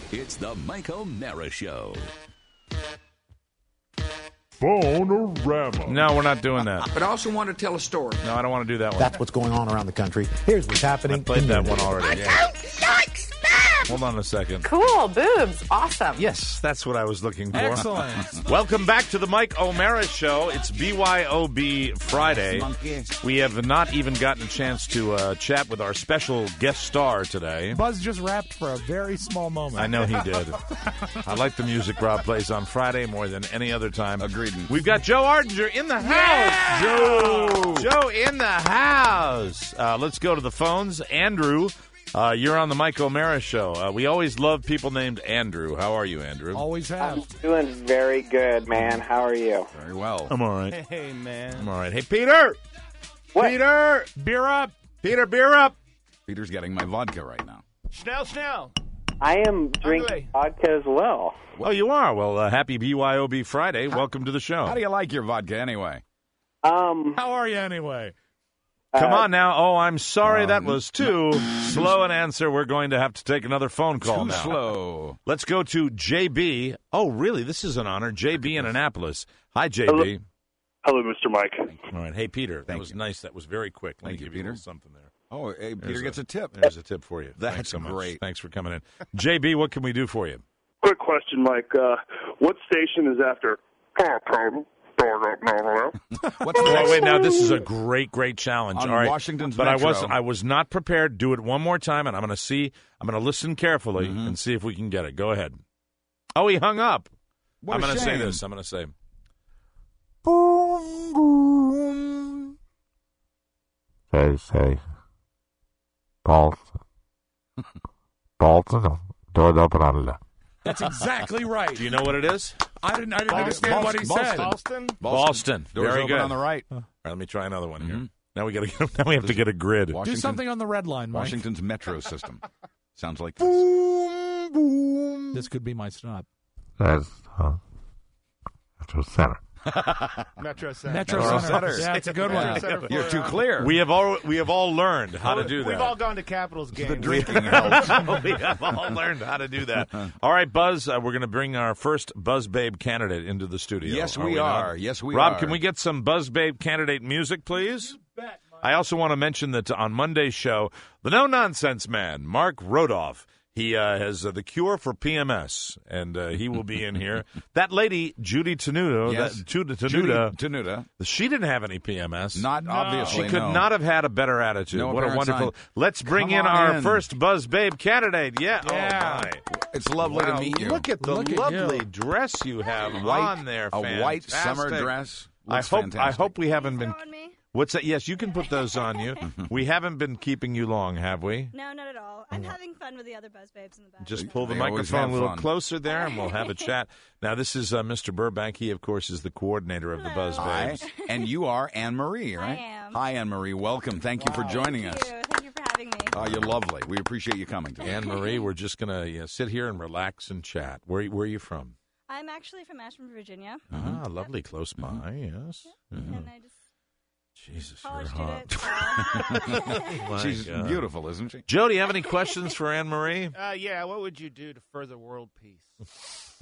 It's the Mike O'Mara Show. Phone-orama. No, we're not doing that. But I also want to tell a story. No, I don't want to do that one. That's what's going on around the country. Here's what's happening. I played that one already. I don't like spam! Hold on a second. Cool, boobs, awesome. Yes, that's what I was looking for. Excellent. Welcome back to the Mike O'Mara Show. It's BYOB Friday. We have not even gotten a chance to chat with our special guest star today. Buzz just rapped for a very small moment. I know he did. I like the music Rob plays on Friday more than any other time. Agreed. We've got Joe Ardinger in the house. Joe in the house. Let's go to the phones. Andrew, you're on the Mike O'Mara Show. We always love people named Andrew. How are you, Andrew? Always have. I'm doing very good, man. How are you? Very well. I'm all right. Hey, man. I'm all right. Hey, Peter. What? Peter. Beer up. Peter, beer up. Peter's getting my vodka right now. Schnell. I am drinking vodka as well. Well, you are. Well, happy BYOB Friday. Welcome to the show. How do you like your vodka anyway? How are you anyway? Come on now. Oh, I'm sorry. That was too slow an answer. We're going to have to take another phone call Too now. slow. Let's go to JB. Oh, really? This is an honor. JB in Annapolis. Hi, JB. Hello, Mr. Mike. All right. Hey, Peter. That was you. nice. That was very quick. Let me Thank you, give you a Peter. little something there. Oh, hey, Peter gets a tip. There's a tip for you. That's Thanks so much. great. Thanks for coming in. JB, what can we do for you? Quick question, Mike. What station is after? What's Oh, next? wait, now this is a great challenge. On All right. Washington's but Metro. I was not prepared. Do it one more time, and I'm going to listen carefully and see if we can get it. Go ahead. Oh, he hung up. What I'm a going to say shame. this. I'm going to say, Boom, boom. Say, Bolton, door open on the left. That's exactly right. do you know what it is? I didn't understand what he said. Boston. Doors Very open good. on the right. All right, let me try another one here. Now we got to. Now we have to get a grid. Do Washington, something on the red line, Mike. Washington's metro system. Sounds like this. Boom, boom. This could be my stop. That's Metro Center. Metro Center. Yeah, it's a good one. You're too clear. We have all learned how to do that. We've all gone to Capitals games. The drinking helps. We have all learned how to do that. All right, Buzz, we're going to bring our first Buzz Babe candidate into the studio. Yes, we not? are. Yes, we Rob, are. can we get some Buzz Babe candidate music, please? I also want to mention that on Monday's show, the no-nonsense man, Mark Rodoff, he has the cure for PMS, and he will be in here. That lady, Judy Tenuta, Yes. Judy Tenuta. she didn't have any PMS. Not obviously. She could no. not have had a better attitude. No What a apparent wonderful. sign. Let's bring Come in on our in. first Buzz Babe candidate. Yeah. Yeah. Oh, my. It's lovely Wow, to meet you. Look at the Look at lovely you. dress you have White- on there. a white summer Fantastic. dress. I Looks hope fantastic. we haven't been. Throwing me? What's that? Yes, you can put those on you. We haven't been keeping you long, have we? No, not at all. I'm having fun with the other Buzz Babes in the back. Just pull the They always microphone have a little fun. closer there, and we'll have a chat. Now, this is Mr. Burbank. He, of course, is the coordinator of the Buzz Hi. Babes. And you are Anne-Marie, right? I am. Hi, Anne-Marie. Welcome. Thank you for joining us. Thank you for having me. Oh, you're lovely. We appreciate you coming today. Anne-Marie, we're just going to sit here and relax and chat. Where are you from? I'm actually from Ashburn, Virginia. Ah, lovely, close by, yes. And I just Jesus, you're college hot. student. My She's God. beautiful, isn't she? Joe, do you have any questions for Anne-Marie? Yeah, what would you do to further world peace?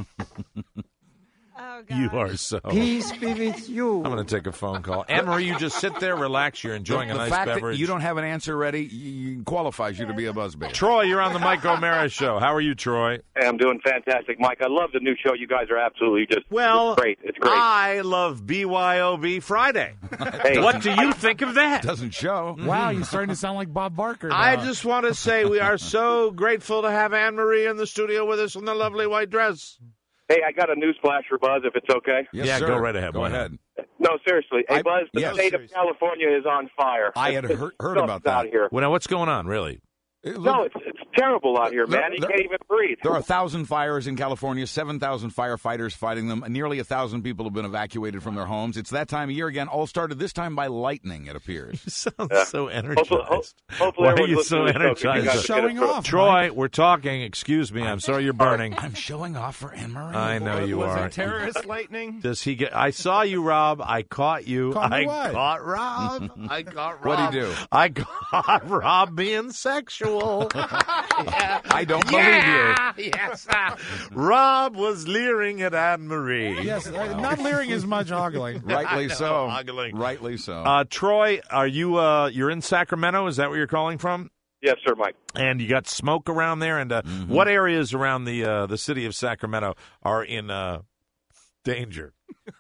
Oh, God. You are so. Peace be with you. I'm going to take a phone call. Anne-Marie, you just sit there, relax. You're enjoying the a nice fact beverage. that you don't have an answer ready qualifies you to be a buzz babe. Troy, you're on the Mike O'Mara Show. How are you, Troy? Hey, I'm doing fantastic, Mike. I love the new show. You guys are absolutely just Well, it's great. It's great. I love BYOB Friday. Hey, What do you think of that? Doesn't show. Wow, you're starting to sound like Bob Barker. I now. just want to say we are so grateful to have Anne-Marie in the studio with us in the lovely white dress. hey, I got a news flash for Buzz, if it's okay. Yes, Yeah, sir. go right ahead. Go Why ahead. No, seriously. Hey, I- Buzz, the yes. state of California is on fire. I had heard Stuff's about that. out here. Well, now, what's going on, really? No, it's terrible out here, man. You can't even breathe. There are 1,000 fires in California, 7,000 firefighters fighting them. Nearly 1,000 people have been evacuated from their homes. It's that time of year again. All started this time by lightning, it appears. You sound so energized. Hopefully Why are everyone's you so listening to the show, 'cause you energized? guys are Showing getting off. Troy, we're talking. Excuse me. I'm sorry you're burning. I'm showing off for Anne-Marie. I know you was are. it terrorist lightning? Does he get? I saw you, Rob. I caught you. Caught me I what? caught Rob. I caught Rob. What'd he do? I caught Rob being sexual. I don't believe you. Yes. Rob was leering at Anne-Marie. Yes, not leering as much, ogling. Rightly so. Ogling. Rightly so. Troy, are you you're in Sacramento? Is that where you're calling from? Yes, sir, Mike. And you got smoke around there. And what areas around the city of Sacramento are in danger?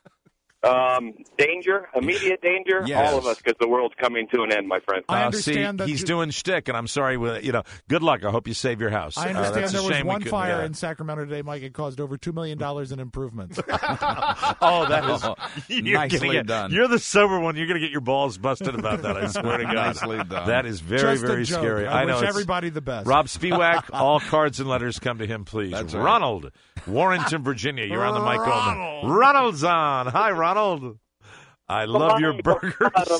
Danger, immediate danger, Yes. all of us, because the world's coming to an end, my friend. I understand that he's doing shtick, and I'm sorry. Good luck. I hope you save your house. I understand that's a there was shame we one couldn't, fire in Sacramento today, Mike. It caused over $2 million in improvements. Oh, that is Nicely done. You're the sober one. You're going to get your balls busted about that. I swear to God. Nicely done. That is very, Just a very joke. scary. I know. wish it's- everybody the best. Rob Spiewak, all cards and letters come to him, please. That's right. Ronald, Warrenton, Virginia. You're on the mic. Ronald's on. Hi, Ronald. I love your burgers.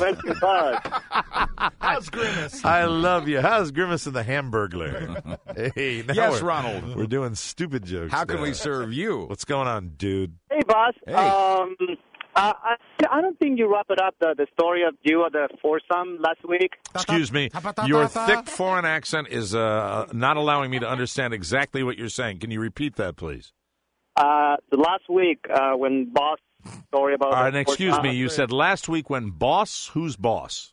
How's Grimace? I love you. How's Grimace and the Hamburglar? Hey, now Yes, we're- Ronald. We're doing stupid jokes. How can now. we serve you? What's going on, dude? Hey, boss. Hey. I don't think you wrapped up the story of you or the foursome last week. Excuse me. Your thick foreign accent is not allowing me to understand exactly what you're saying. Can you repeat that, please? The last week when boss story about. All right, and excuse me. You said last week when boss. Who's boss?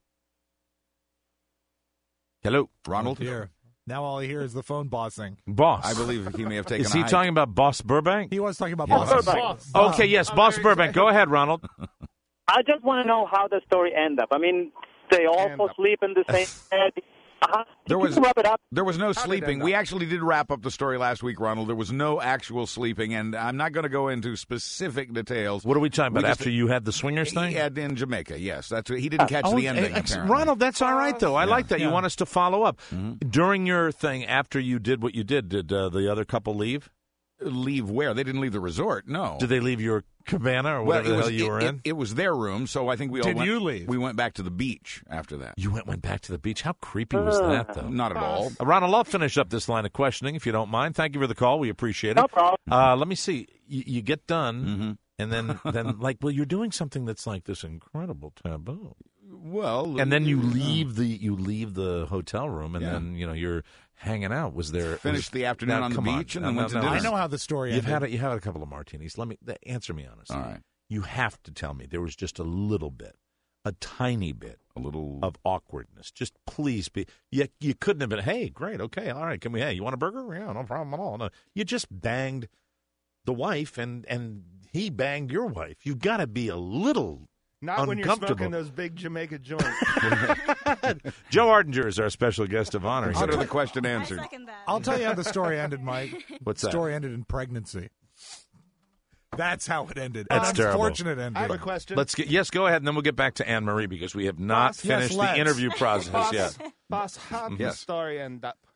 Hello, Ronald? Here. Now all I hear is the phone bossing. boss. I believe he may have taken Is he a hike. talking about Boss Burbank? He was talking about Yes. bossing. Okay, yes, Boss Burbank. Go ahead, Ronald. I just want to know how the story ended up. I mean, they all fall asleep in the same bed. There was- Did you wrap it up? There was no did sleeping. that We actually did wrap up the story last week, Ronald. There was no actual sleeping, and I'm not going to go into specific details. What are we talking We about? just- After you had the swingers thing? He had in Jamaica, yes. That's he didn't catch the ending. Apparently. Ronald, that's all right, though. I like that. You Yeah. want us to follow up. During your thing, after you did what you did the other couple leave? Leave where? They didn't leave the resort. No. Did they leave your cabana or Well, whatever the hell you were in? It was their room, so I think we all Did went. you leave? We went back to the beach after that. You went back to the beach? How creepy was that, though? Not at all. Ronald, I'll finish up this line of questioning, if you don't mind. Thank you for the call. We appreciate it. No problem. Let me see. You get done, and then you're doing something that's like this incredible taboo. Well, And then you leave the hotel room, and Yeah. then you're hanging out. Was there Finished the afternoon Now, on the come beach and then went to dinner. I know how the story You've ended. had a couple of martinis. Let me answer me honestly. All right. You have to tell me there was just a little bit, a tiny bit A little. of awkwardness. Just please be. You couldn't have been. Hey, great, okay, all right. Can we? Hey, you want a burger? Yeah, no problem at all. No, you just banged the wife, and he banged your wife. You got to be a little. Not when you're uncomfortable. smoking those big Jamaica joints. Joe Ardinger is our special guest of honor. Consider here. the question I answered. second that. I'll tell you how the story ended, Mike. What's the that? story ended in pregnancy. That's how it ended. That's An terrible. unfortunate ending. I have a question. Go ahead, and then we'll get back to Anne Marie because we have not Boss, yes, finished the let's. interview process yet. Boss, how did the Yes. story end up?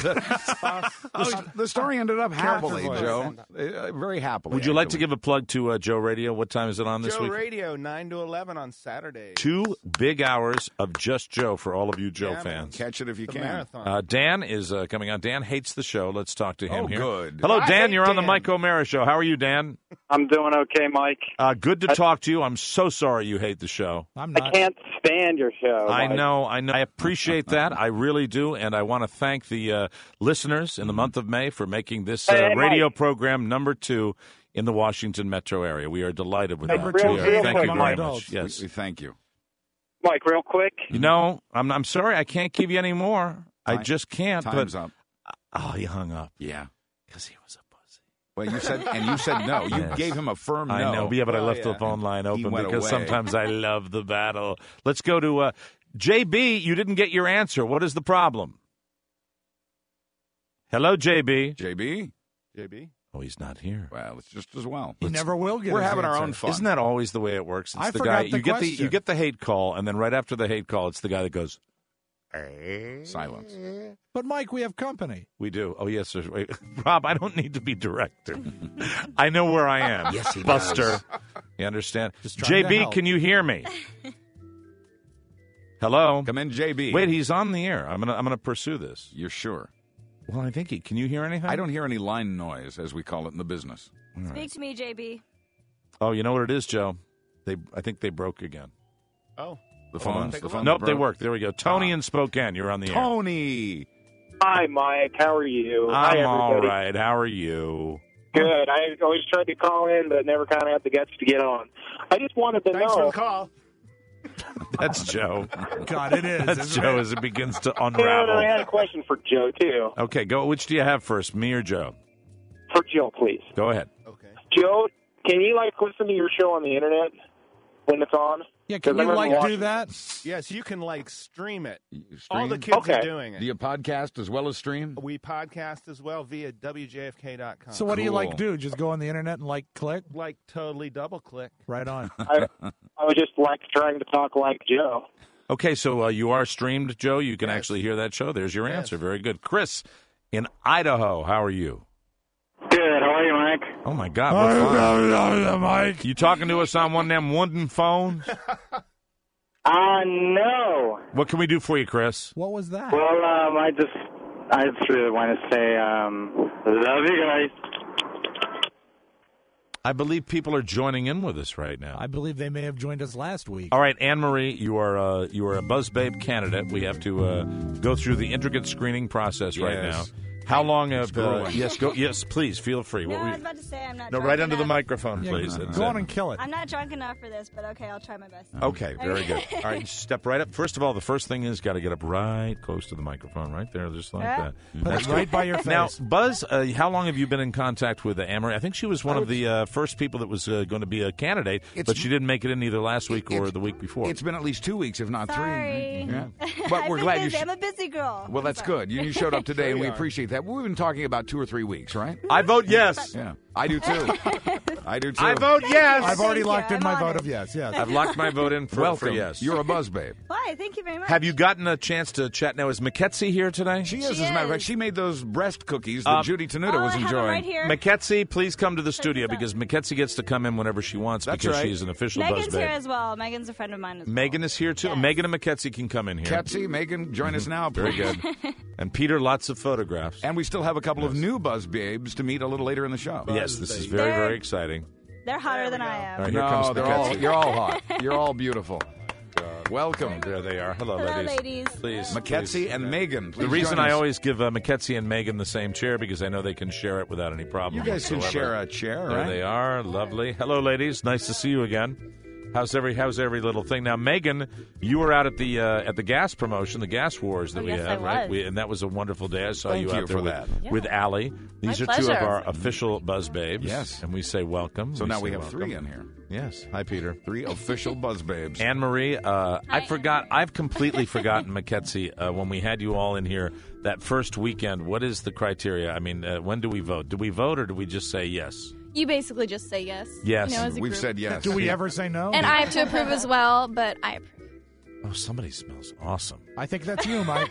The story ended up happily, voice. Joe. Very happily. Would you like to actually. give a plug to Joe Radio? What time is it on this Joe week? Radio, 9 to 11 on Saturday. 2 big hours of just Joe for all of you Joe Yeah, man. fans. catch it if you The can? marathon. Dan is coming on. Dan hates the show. Let's talk to him Oh, here. good. Hello, I Dan. hate You're on the Dan. Mike O'Mara Show. How are you, Dan? I'm doing okay, Mike. Good to talk to you. I'm so sorry you hate the show. I'm I not. can't stand your show. I Mike. know. I appreciate that. I really do. And I want to thank the listeners in the month of May for making this Hey, radio Mike. program number 2 in the Washington metro area. We are delighted with Number that. two We are. here Thank for you very my much. adults. Yes. We thank you. Mike, real quick. You know, I'm sorry I can't give you any more. I Time- just can't. Time's but, up. Oh, he hung up Yeah. because he was a pussy. Well, you said no. You Yes. gave him a firm no. I know, yeah, but I left the yeah. phone line He open went because away. sometimes I love the battle. Let's go to JB. You didn't get your answer. What is the problem? Hello, JB. JB? JB? Oh, he's not here. Well, it's just as well. He never will get We're his having our answer. own fun. Isn't that always the way it works? It's I the forgot guy the you get question. you get the hate call, and then right after the hate call, it's the guy that goes, Silence. But, Mike, we have company. "We do." Oh yes, sir. Wait. Rob, I don't need to be director. I know where I am. Yes, he Buster. does. You understand? Just trying to JB, help. can you hear me? Hello. Come in, JB. Wait, he's on the air. I'm gonna pursue this. You're sure? Well, I think he. Can you hear anything? I don't hear any line noise, as we call it in the business. Speak to me, JB. Oh, you know what it is, Joe? I think they broke again. Oh. The Hold on. phones. The phones Nope, they broke. work. There we go. Tony in Spokane, you're on the air. Tony. Hi, Mike. How are you? Hi, I'm everybody. all right. How are you? Good. I always tried to call in, but never kind of had the guts to get on. I just wanted to Thanks for know. the call. That's Joe. God, it is. That's isn't Joe it? as it begins to I unravel. had a question for Joe, too. Okay, go. Which do you have first, me or Joe? For Joe, please. Go ahead. Okay. Joe, can you, listen to your show on the Internet when it's on? Yeah, can 'Cause I you, remember do watching- that? Yes, you can stream it. Stream? All the kids Okay. are doing it. Do you podcast as well as stream? We podcast as well via WJFK.com. So what do you Cool. do? Just go on the Internet and click? Totally double click. Right on. I was just trying to talk like Joe. Okay, so you are streamed, Joe. You can Yes. actually hear that show. There's your Yes. answer. Very good. Chris in Idaho, how are you? Good. How are you, Mike? Oh, my God. What's fun? Mike. You talking to us on one of them wooden phones? No. What can we do for you, Chris? What was that? Well, I just really want to say, love you guys. I believe people are joining in with us right now. I believe they may have joined us last week. All right, Anne-Marie, you are a Buzz Babe candidate. We have to go through the intricate screening process right now. Yes. How long have growing. yes, go. Yes, please feel free. No, What I we- was about to say I'm not no, drunk right under the enough. microphone, Yeah, please. That's go it. on and kill it. I'm not drunk enough for this, but okay, I'll try my best. Okay, very good. All right, step right up. First of all, the first thing is got to get up right close to the microphone, right there, just like Yeah. that. Put it right by your face. Now, Buzz, how long have you been in contact with Anne-Marie? I think she was one of the first people that was going to be a candidate, but she didn't make it in either last week or the week before. It's been at least 2 weeks, if not Sorry. 3. Yeah. But we're I've glad been you. busy. I'm a busy girl. Well, that's good. You showed up today, and we appreciate that. We've been talking about 2 or 3 weeks, right? I vote yes. Yeah, I do too. I do too. I vote yes. I've already Thank locked you. in I'm my vote honored. of yes. Yes. I've locked my vote in for Welcome. yes. You're a Buzz Babe. Why? Thank you very much. Have you gotten a chance to chat now? Is McKetsy here today? She is, as She a matter of fact. is. She made those breast cookies that Judy Tenuta Oh, was I have enjoying. them right here. McKetsy, please come to the studio because McKetsy gets to come in whenever she wants That's because right. she's an official Megan's Buzz here Babe. as well. Megan's a friend of mine as well. Megan is here too. Yes. Megan and McKetsy can come in here. Ketsy, Megan, join us now, Very please. good. And Peter, lots of photographs. And we still have a couple of new Buzz Babes to meet a little later in the show. Yes, this is very, very exciting. They're hotter than I am. All right, here comes No, they're all, McKetsy. you're all hot. You're all beautiful. Welcome. There they are. Hello, Hello, ladies. ladies. Please. McKetsy please. and Megan. The Please reason join I us. always give McKetsy and Megan the same chair because I know they can share it without any problem. You guys can whatsoever. share a chair, There right? they are. Lovely. Hello, ladies. Nice to see you again. How's every little thing? Now, Megan, you were out at the gas promotion, the gas wars that we yes, have, I right? was. and that was a wonderful day. I saw Thank you you out there for with, that. with Allie. These My are two of pleasure. our official Buzz Babes. Yes. And we say welcome. So now say we have welcome. 3 in here. Yes. Hi, Peter. 3 official Buzz Babes. Anne-Marie, I've completely forgotten, McKetsy, when we had you all in here that first weekend. What is the criteria? I mean, when do we vote? Do we vote or do we just say yes? You basically just say yes. Yes. You know, as a We've group. said yes. Do we ever say no? And I have to approve as well, but I approve. Oh, somebody smells awesome. I think that's you, Mike.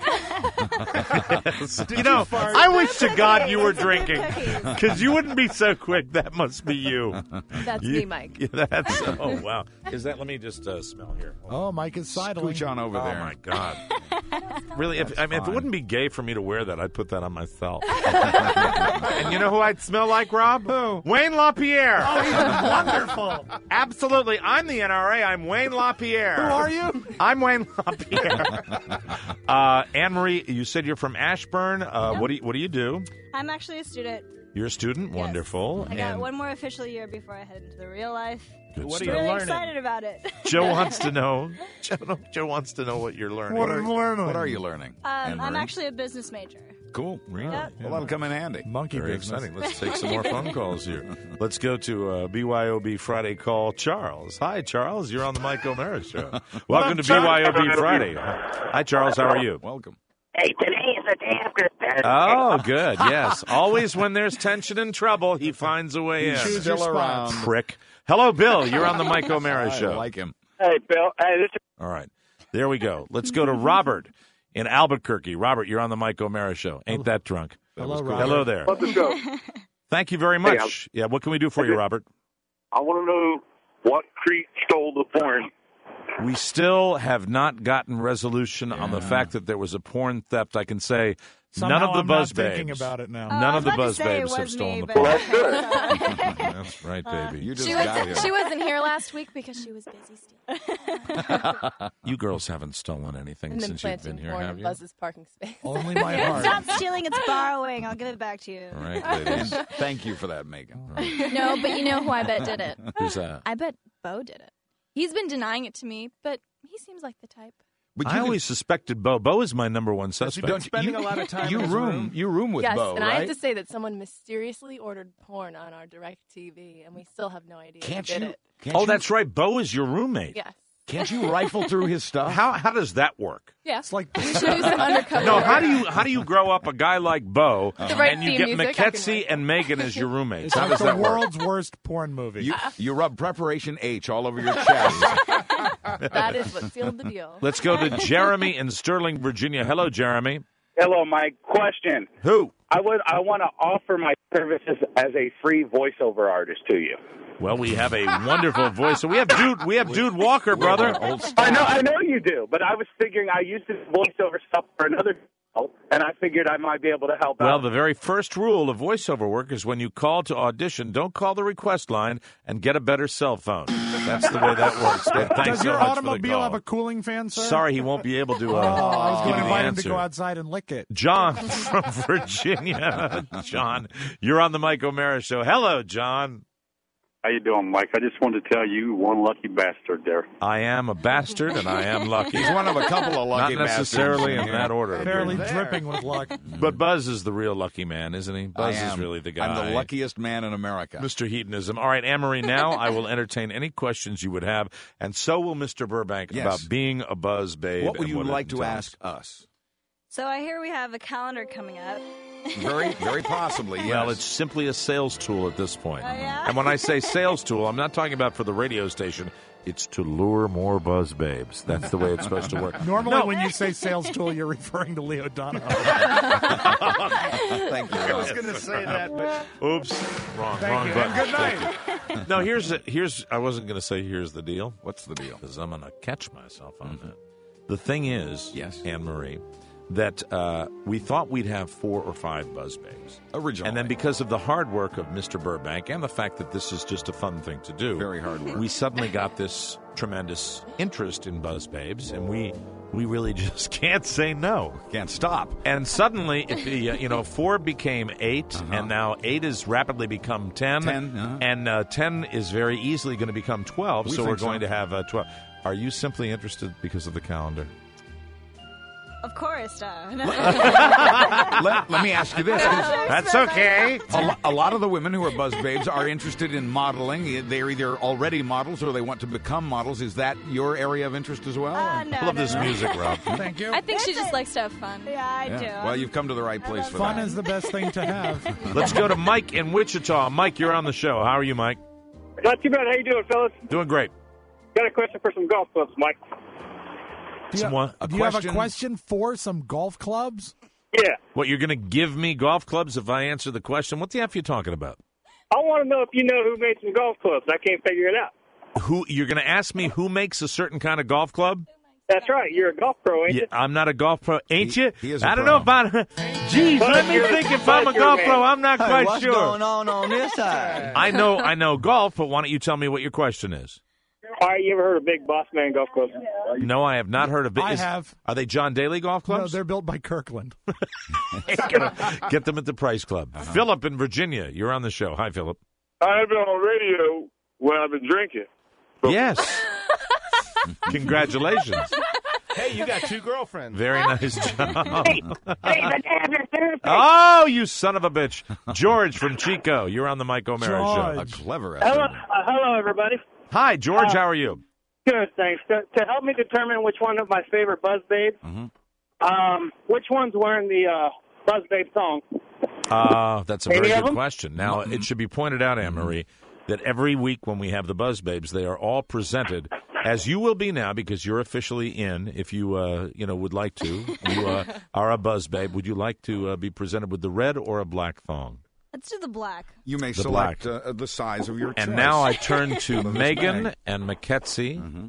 You know, I wish to God you were drinking because you wouldn't be so quick. That must be you. That's me, Mike. Yeah, that's. Oh wow. Is that? Let me just smell here. Oh, Mike is sidling. Scooch on over there. Oh my God. Really? If it wouldn't be gay for me to wear that, I'd put that on myself. And you know who I'd smell like, Rob? Who? Wayne LaPierre. Oh, he's wonderful. Absolutely. I'm the NRA. I'm Wayne LaPierre. Who are you? I'm Wayne LaPierre. Anne-Marie, you said you're from Ashburn. What do you do? I'm actually a student. You're a student. Yes. Wonderful. I got And one more official year before I head into the real life. good What are stuff. you Really learning? excited about it. Joe wants to know. Joe wants to know what you're learning. What are you learning? What are you learning? I'm Anne-Marie? actually a business major. Cool. Really? Yep. Well, that'll come in handy. Monkey Very business. exciting. Let's take some more phone calls here. Let's go to BYOB Friday call. Charles. Hi, Charles. You're on the Mike O'Mara Show. Welcome to BYOB Friday. Hi, Charles. How are you? Welcome. Hey, today is the day of Christmas. Oh, good. Yes. Always when there's tension and trouble, he finds a way in. Choose Still your around. spots. Prick. Hello, Bill. You're on the Mike O'Mara I Show. like him. Hey, Bill. Hey, this is All right. There we go. Let's go to Robert in Albuquerque. Robert, you're on the Mike O'Mara Show. Ain't that drunk? Hello, Robert. Hello there. Let's go. Thank you very much. Yeah, what can we do for you, Robert? I want to know what creek stole the porn. We still have not gotten resolution on the fact that there was a porn theft. I can say Somehow None of the I'm Buzz not thinking Babes. about it now. None of the Buzz say it Babes have was stolen me, the but- point. Well, that's good. That's right, baby. You just She got here. wasn't here last week because she was busy stealing. You girls haven't stolen anything And then since you've been planting here, corn have in you? Buzz's parking space. Only my It's not heart. stealing, it's borrowing. I'll give it back to you. All right, ladies. Thank you for that, Megan. No, but you know who I bet did it? Who's that? I bet Bo did it. He's been denying it to me, but he seems like the type. But I always suspected Bo. Bo is my number one suspect. don't Spending a lot of time you in his room. You room with yes, Bo, and right? I have to say that someone mysteriously ordered porn on our direct TV, and we still have no idea Can't who did you? it. Can't Oh, you- that's right. Bo is your roommate. Yes. Can't you rifle through his stuff? How does that work? Yeah. It's like We should do some undercover. No, work. how do you grow up a guy like Bo right and you theme get music, I can McKetsy write. and Megan as your roommates? it's How like does the that work? world's worst porn movie. You rub preparation H all over your chest. That is what sealed the deal. Let's go to Jeremy in Sterling, Virginia. Hello, Jeremy. Hello, Mike. Question. Who? I want to offer my services as a free voiceover artist to you. Well, we have a wonderful voice. So we have Dude Walker, brother. I know you do, but I was figuring I used to voiceover stuff for another show, and I figured I might be able to help Well, out. the very first rule of voiceover work is when you call to audition, don't call the request line and get a better cell phone. That's the way that works. But thanks Does so your much for the automobile call. have a cooling fan, sir? Sorry, he won't be able to I was give going to you the invite him answer. to go outside and lick it. John from Virginia. John, you're on the Mike O'Mara Show. Hello, John. How you doing, Mike? I just wanted to tell you one lucky bastard there. I am a bastard, and I am lucky. He's one of a couple of lucky Not necessarily bastards. in that order. Barely dripping with luck. But Buzz is the real lucky man, isn't he? Buzz I is am. really the guy. I'm the luckiest man in America. Mr. Hedonism. All right, Anne-Marie, now I will entertain any questions you would have, and so will Mr. Burbank Yes. about being a Buzz babe. What would and you it like to entails. ask us? So I hear we have a calendar coming up. Very, very possibly, yes. Well, it's simply a sales tool at this point. Oh, yeah? And when I say sales tool, I'm not talking about for the radio station. It's to lure more Buzz babes. That's the way it's supposed to work. Normally, when you say sales tool, you're referring to Leo Donahoe. Thank you. I was going to say that, but Oops, wrong you, button. and good night. No, here's I wasn't going to say here's the deal. What's the deal? Because I'm going to catch myself on that. The thing is, Yes. Anne-Marie, that we thought we'd have 4 or 5 Buzz babes. Originally. And then because of the hard work of Mr. Burbank and the fact that this is just a fun thing to do, Very hard work. we suddenly got this tremendous interest in Buzz babes, and we really just can't say no. Can't stop. And suddenly, 4 became 8, and now 8 has rapidly become 10. 10, And 10 is very easily going to become 12, We so think we're going so. to have 12. Are you simply interested because of the calendar? Of course. Let me ask you this. 'cause That's okay. A lot of the women who are Buzz babes are interested in modeling. They're either already models or they want to become models. Is that your area of interest as well? No, I love this no. music, Rob. Thank you. I think she just likes to have fun. Yeah, I do. Well, you've come to the right place for Fun that. is the best thing to have. Let's go to Mike in Wichita. Mike, you're on the show. How are you, Mike? Not too bad. How you doing, fellas? Doing great. Got a question for some golf clubs, Mike. Do you, Someone- do you have a question for some golf clubs? Yeah. What, you're going to give me golf clubs if I answer the question? What the F are you talking about? I want to know if you know who made some golf clubs. I can't figure it out. Who you're going to ask me who makes a certain kind of golf club? That's right. You're a golf pro, ain't Yeah, you? I'm not a golf pro, ain't you? he is a I don't pro. know about. Geez, let me think if I'm a golf pro. I'm not quite sure. on this side? I know golf, but why don't you tell me what your question is? All right, you ever heard of Big Boss Man Golf Clubs? No, I have not heard of it. I have. Are they John Daly golf No, clubs? they're built by Kirkland. Get them at the Price Club. Philip in Virginia, you're on the show. Hi, Philip. I've been on radio when I've been drinking. Yes. Congratulations. hey, you got 2 girlfriends. Very nice job. Hey, Oh, you son of a bitch. George from Chico, you're on the Mike O'Mara Show. George. A clever hello, estimate. hello, everybody. Hi, George. How are you? Good, thanks. To help me determine which one of my favorite Buzz Babes, which one's wearing the Buzz Babe song? That's a Any very of good them? question. Now, it should be pointed out, Anne-Marie, that every week when we have the Buzz Babes, they are all presented, as you will be now, because you're officially in, if you would like to. You are a Buzz Babe. Would you like to be presented with the red or a black thong? Let's do the black. You may The select the size of your choice. And now I turn to Of this Megan bag. and McKetsy.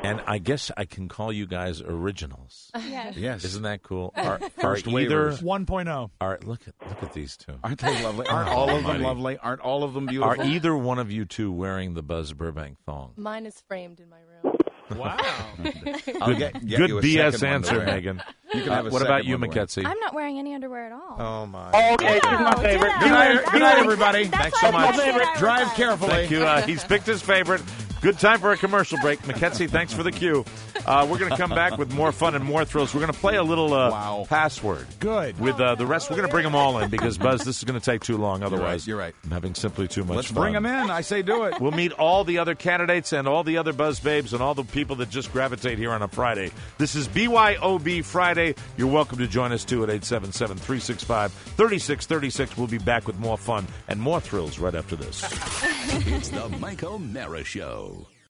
And I guess I can call you guys originals. Yes. Yes. Isn't that cool? First either waivers. 1.0. look at these two. Aren't they lovely? Aren't all of them lovely? Aren't all of them beautiful? Are either one of you two wearing the Buzz Burbank thong? Mine is framed in my room. Wow. I'll get Good you a BS second one to answer, wear. Megan. You can have a what second about you, one to wear. McKetsy? I'm not wearing any underwear at all. Oh my. Oh, okay, she's my favorite. Good night, everybody. Thanks so much. Drive carefully. Thank you. He's picked his favorite. Good time for a commercial break. McKenzie, thanks for the cue. We're going to come back with more fun and more thrills. We're going to play a little password. Good. With the rest, we're going to bring them all in because, Buzz, this is going to take too long otherwise. You're right. I'm having simply too much Let's fun. bring them in. I say do it. We'll meet all the other candidates and all the other Buzz Babes and all the people that just gravitate here on a Friday. This is BYOB Friday. You're welcome to join us, too, at 877-365-3636. We'll be back with more fun and more thrills right after this. It's the Mike O'Mara Show.